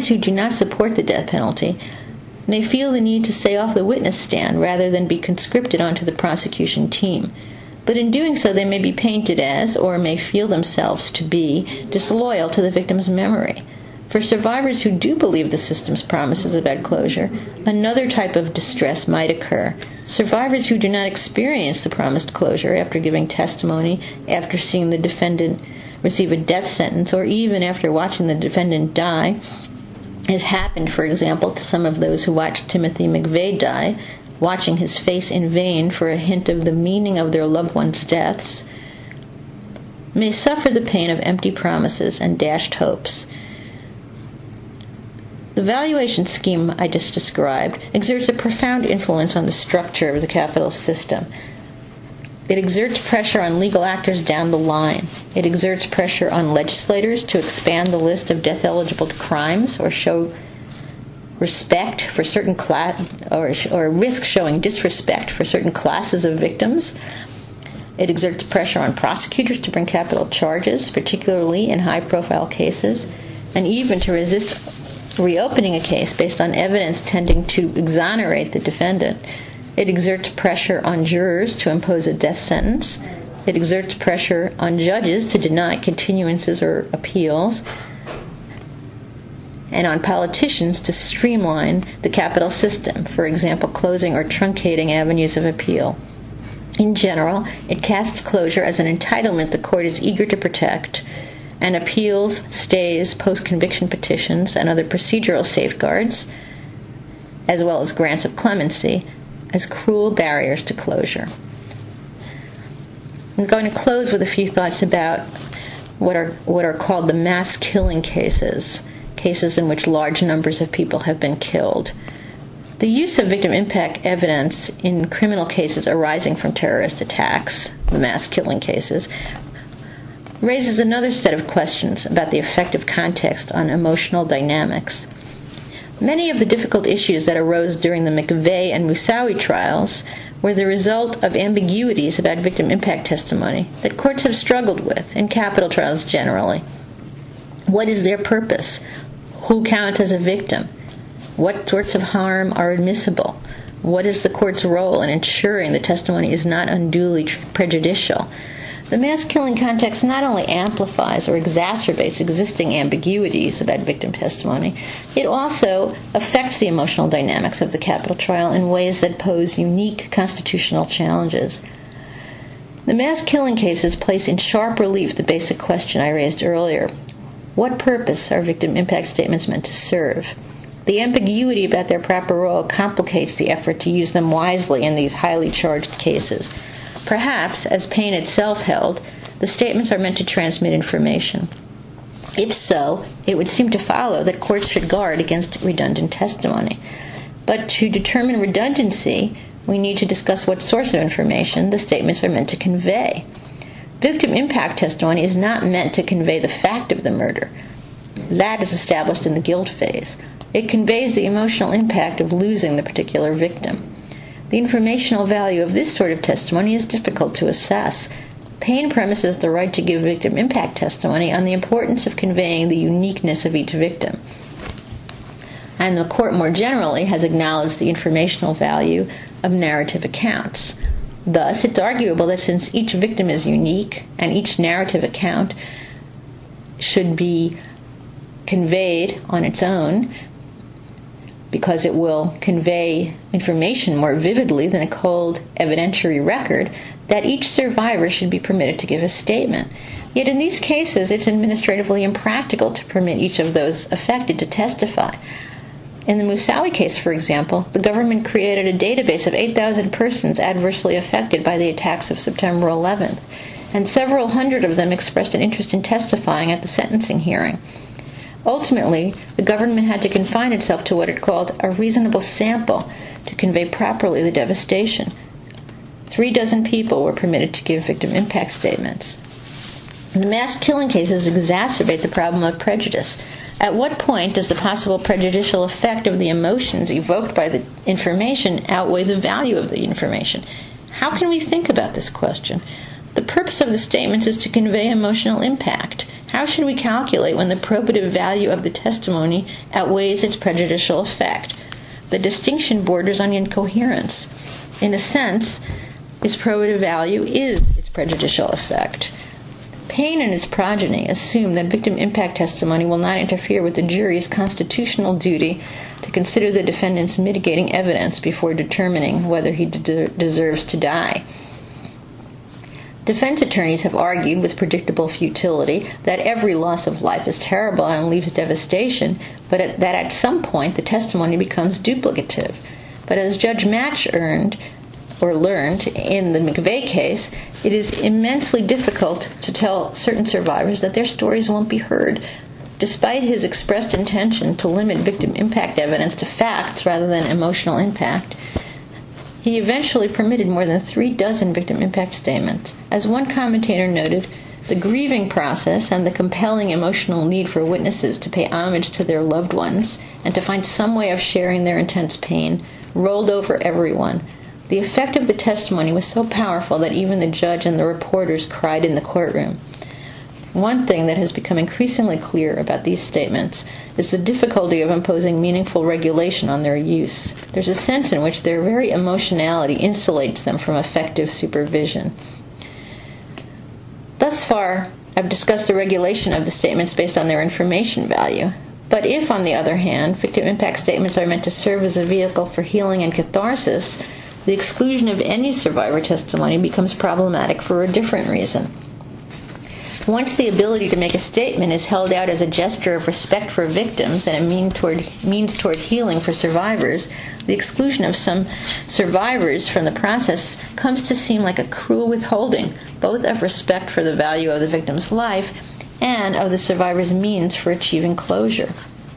survivors who do not support the death penalty may feel the need to stay off the witness stand rather than be conscripted onto the prosecution team. But in doing so, they may be painted as, or may feel themselves to be, disloyal to the victim's memory. For survivors who do believe the system's promises about closure, another type of distress might occur. Survivors who do not experience the promised closure after giving testimony, after seeing the defendant receive a death sentence, or even after watching the defendant die, as happened, for example, to some of those who watched Timothy McVeigh die, watching his face in vain for a hint of the meaning of their loved ones' deaths, may suffer the pain of empty promises and dashed hopes. The valuation scheme I just described exerts a profound influence on the structure of the capital system. It exerts pressure on legal actors down the line. It exerts pressure on legislators to expand the list of death-eligible crimes or show respect for certain or risk showing disrespect for certain classes of victims. It exerts pressure on prosecutors to bring capital charges, particularly in high-profile cases, and even to resist reopening a case based on evidence tending to exonerate the defendant. It exerts pressure on jurors to impose a death sentence. It exerts pressure on judges to deny continuances or appeals, and on politicians to streamline the capital system, for example, closing or truncating avenues of appeal. In general, it casts closure as an entitlement the court is eager to protect, and appeals, stays, post-conviction petitions, and other procedural safeguards, as well as grants of clemency, as cruel barriers to closure. I'm going to close with a few thoughts about what are called the mass killing cases in which large numbers of people have been killed. The use of victim impact evidence in criminal cases arising from terrorist attacks, the mass killing cases, raises another set of questions about the effect of context on emotional dynamics. Many of the difficult issues that arose during the McVeigh and Moussaoui trials were the result of ambiguities about victim impact testimony that courts have struggled with in capital trials generally. What is their purpose? Who counts as a victim? What sorts of harm are admissible? What is the court's role in ensuring the testimony is not unduly prejudicial? The mass killing context not only amplifies or exacerbates existing ambiguities about victim testimony, it also affects the emotional dynamics of the capital trial in ways that pose unique constitutional challenges. The mass killing cases place in sharp relief the basic question I raised earlier. What purpose are victim impact statements meant to serve? The ambiguity about their proper role complicates the effort to use them wisely in these highly charged cases. Perhaps, as Payne itself held, the statements are meant to transmit information. If so, it would seem to follow that courts should guard against redundant testimony. But to determine redundancy, we need to discuss what source of information the statements are meant to convey. Victim impact testimony is not meant to convey the fact of the murder. That is established in the guilt phase. It conveys the emotional impact of losing the particular victim. The informational value of this sort of testimony is difficult to assess. Payne premises the right to give victim impact testimony on the importance of conveying the uniqueness of each victim. And the court more generally has acknowledged the informational value of narrative accounts. Thus, it's arguable that since each victim is unique and each narrative account should be conveyed on its own, because it will convey information more vividly than a cold evidentiary record, that each survivor should be permitted to give a statement. Yet in these cases, it's administratively impractical to permit each of those affected to testify. In the Moussaoui case, for example, the government created a database of 8,000 persons adversely affected by the attacks of September 11th, and several hundred of them expressed an interest in testifying at the sentencing hearing. Ultimately, the government had to confine itself to what it called a reasonable sample to convey properly the devastation. 36 people were permitted to give victim impact statements. The mass killing cases exacerbate the problem of prejudice. At what point does the possible prejudicial effect of the emotions evoked by the information outweigh the value of the information? How can we think about this question? The purpose of the statements is to convey emotional impact. How should we calculate when the probative value of the testimony outweighs its prejudicial effect? The distinction borders on incoherence. In a sense, its probative value is its prejudicial effect. Payne and its progeny assume that victim impact testimony will not interfere with the jury's constitutional duty to consider the defendant's mitigating evidence before determining whether he deserves to die. Defense attorneys have argued with predictable futility that every loss of life is terrible and leaves devastation, but that at some point the testimony becomes duplicative. But as Judge Match learned in the McVeigh case, it is immensely difficult to tell certain survivors that their stories won't be heard. Despite his expressed intention to limit victim impact evidence to facts rather than emotional impact, he eventually permitted more than 36 victim impact statements. As one commentator noted, the grieving process and the compelling emotional need for witnesses to pay homage to their loved ones and to find some way of sharing their intense pain rolled over everyone. The effect of the testimony was so powerful that even the judge and the reporters cried in the courtroom. One thing that has become increasingly clear about these statements is the difficulty of imposing meaningful regulation on their use. There's a sense in which their very emotionality insulates them from effective supervision. Thus far, I've discussed the regulation of the statements based on their information value. But if, on the other hand, victim impact statements are meant to serve as a vehicle for healing and catharsis, the exclusion of any survivor testimony becomes problematic for a different reason. Once the ability to make a statement is held out as a gesture of respect for victims and a means toward healing for survivors, the exclusion of some survivors from the process comes to seem like a cruel withholding, both of respect for the value of the victim's life and of the survivor's means for achieving closure.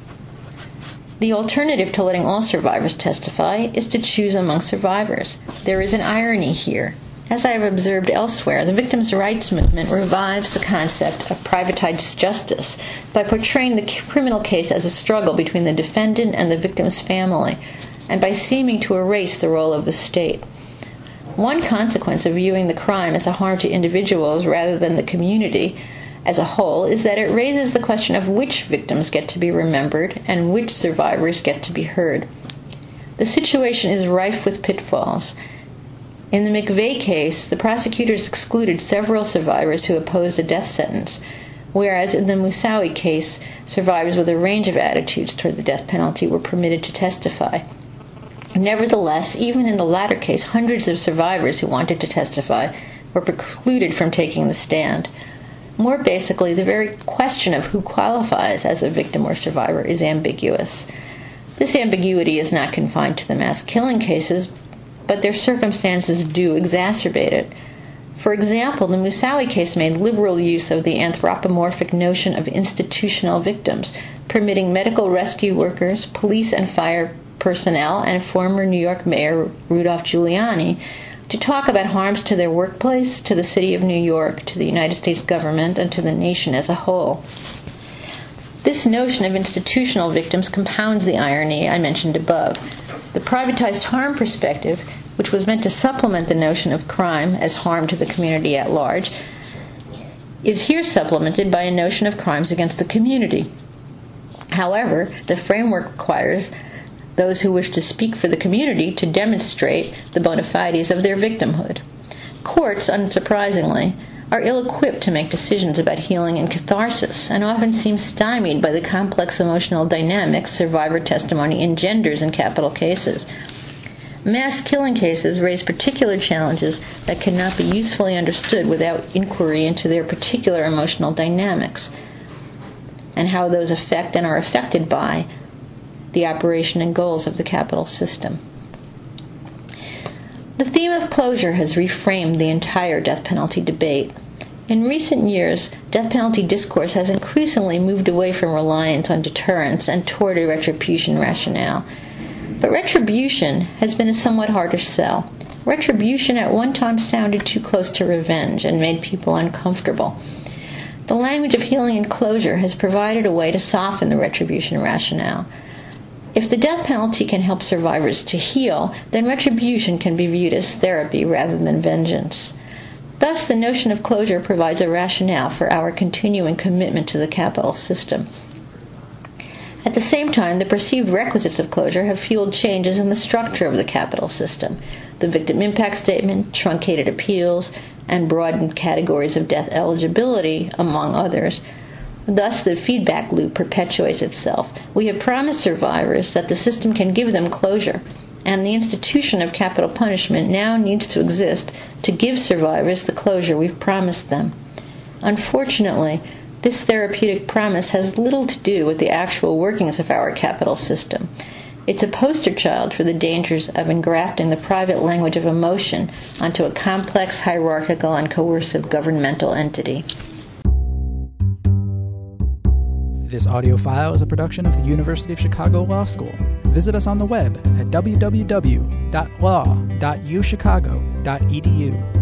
The alternative to letting all survivors testify is to choose among survivors. There is an irony here. As I have observed elsewhere, the victims' rights movement revives the concept of privatized justice by portraying the criminal case as a struggle between the defendant and the victim's family, and by seeming to erase the role of the state. One consequence of viewing the crime as a harm to individuals rather than the community as a whole is that it raises the question of which victims get to be remembered and which survivors get to be heard. The situation is rife with pitfalls. In the McVeigh case, the prosecutors excluded several survivors who opposed a death sentence, whereas in the Moussaoui case, survivors with a range of attitudes toward the death penalty were permitted to testify. Nevertheless, even in the latter case, hundreds of survivors who wanted to testify were precluded from taking the stand. More basically, the very question of who qualifies as a victim or survivor is ambiguous. This ambiguity is not confined to the mass killing cases, but their circumstances do exacerbate it. For example, the Moussaoui case made liberal use of the anthropomorphic notion of institutional victims, permitting medical rescue workers, police and fire personnel, and former New York Mayor Rudolph Giuliani to talk about harms to their workplace, to the city of New York, to the United States government, and to the nation as a whole. This notion of institutional victims compounds the irony I mentioned above. The privatized harm perspective, which was meant to supplement the notion of crime as harm to the community at large, is here supplemented by a notion of crimes against the community. However, the framework requires those who wish to speak for the community to demonstrate the bona fides of their victimhood. Courts, unsurprisingly, are ill-equipped to make decisions about healing and catharsis, and often seem stymied by the complex emotional dynamics survivor testimony engenders in capital cases. Mass killing cases raise particular challenges that cannot be usefully understood without inquiry into their particular emotional dynamics, and how those affect and are affected by the operation and goals of the capital system. The theme of closure has reframed the entire death penalty debate. In recent years, death penalty discourse has increasingly moved away from reliance on deterrence and toward a retribution rationale. But retribution has been a somewhat harder sell. Retribution at one time sounded too close to revenge and made people uncomfortable. The language of healing and closure has provided a way to soften the retribution rationale. If the death penalty can help survivors to heal, then retribution can be viewed as therapy rather than vengeance. Thus, the notion of closure provides a rationale for our continuing commitment to the capital system. At the same time, the perceived requisites of closure have fueled changes in the structure of the capital system. The victim impact statement, truncated appeals, and broadened categories of death eligibility, among others. Thus, the feedback loop perpetuates itself. We have promised survivors that the system can give them closure, and the institution of capital punishment now needs to exist to give survivors the closure we've promised them. Unfortunately, this therapeutic promise has little to do with the actual workings of our capital system. It's a poster child for the dangers of engrafting the private language of emotion onto a complex, hierarchical, and coercive governmental entity. This audio file is a production of the University of Chicago Law School. Visit us on the web at www.law.uchicago.edu.